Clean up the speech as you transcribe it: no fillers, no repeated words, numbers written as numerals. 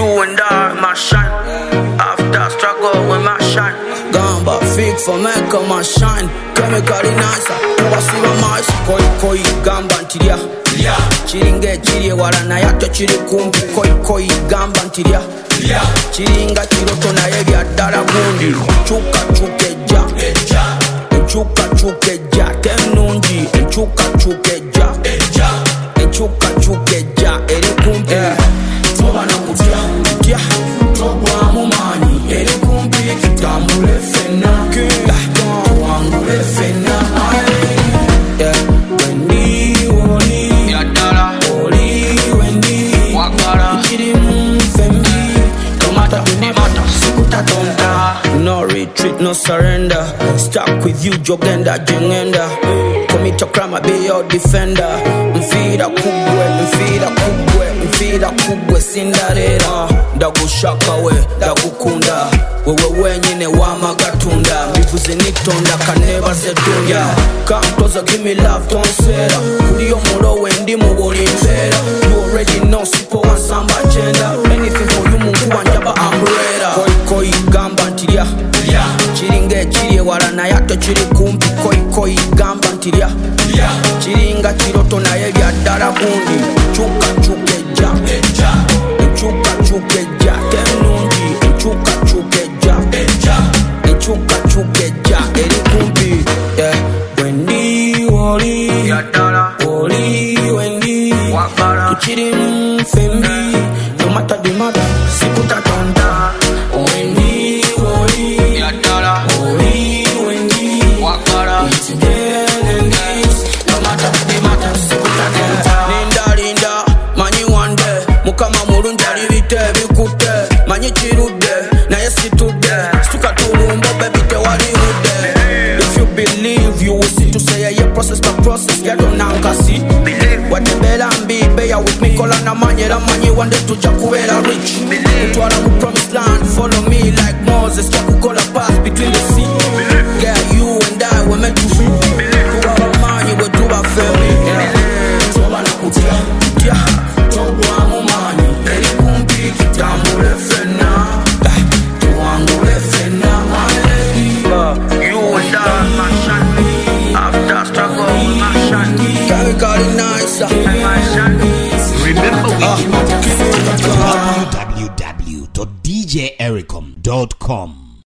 You and I, my shine. After struggle, we my shine. Gamba, fake for me, come and shine. Chemically nice, wasiba mais. Koi, gamba ntiria. Chiringe chiri warana yato chiri kumpi. Koi, gamba ntiria. Chiringa chiroto na ebya dara gundi. Chukeja. Chukeja. Kenunji. Chukeja. Chukeja. Eri kumpi. Toba na kutia. Toba mumani. Eri kumpi. Kitambule fena. Wangule fena. No retreat, no surrender. Stuck with you, Jogenda, Jengenda. Commit a crime, I be your defender. Mfida kubwe, Cinderella. Dagu shaka we, dagu kunda. Wewe wenyine wa magatunda. Bivuze nitonda, kaneva zedunya. Come closer, give me love, don't settle. Kudio muro wendi muboli mbera. You already know, super one samba agenda. Anything for you, mungu wanjaba umbrella. Koi, gamba ntiria. Chiringe chiri warana yato chiri kumpi. Koi, gamba ntiria. Chiringa chiroto na ebya dara gundi. Chukeja. Kenunji. Chukeja. Eri kumpi. Wendi woli. Wendi. Kuchiri mfembi. No matter the matter, sikuta tonda. Wendi woli. Wendi. It's again and this. No matter the matter, sikuta tonda. Linda, manyi wande. Mukama murunjari vite vikute. Manyi chirude, na yesi tude. Stuka turumbo baby te wali ude. If you believe, you will see to say yeah, process by process. Get on nankasi. Watembela mbibe ya with me kola na manyera manyi wande tuja kuwela rich. Utwara mu promised land, follow me like Moses. Chakukola path between the sea. Yeah, you and I were meant to be. Kuwa manyi we tuba family. Toba na kutia. Toba mumani. Eri kumpi kitambule fena. Tuangule fena. You and I, my shine. After struggle, we my shine. Chemically nice. Remember www.djericom.com